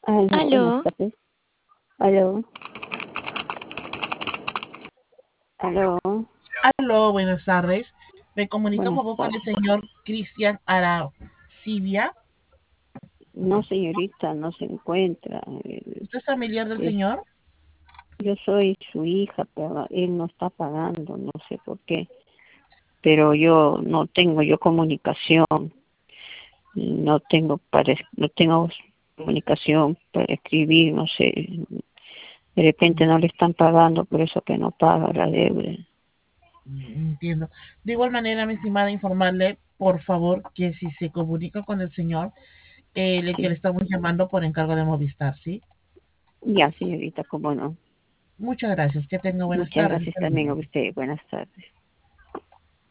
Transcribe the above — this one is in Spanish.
Aló, buenas Aló, tardes. Aló, aló, Aló, buenas tardes. Me comunico por buenas favor con el tardes. señor Cristian Aracibia. No, señorita, no se encuentra. ¿Usted es familiar del Es- señor? yo soy su hija, pero él no está pagando, no sé por qué. Pero yo no tengo yo comunicación, no tengo comunicación para escribir, no sé. De repente no le están pagando, por eso que no paga la deuda. Entiendo. De igual manera, mi estimada, informarle, por favor, que si se comunica con el señor, que le Sí. estamos llamando por encargo de Movistar, ¿sí? Ya, señorita, cómo no. Muchas gracias. Que tenga buenas Muchas tardes. gracias Hasta también a luego. usted. Buenas tardes.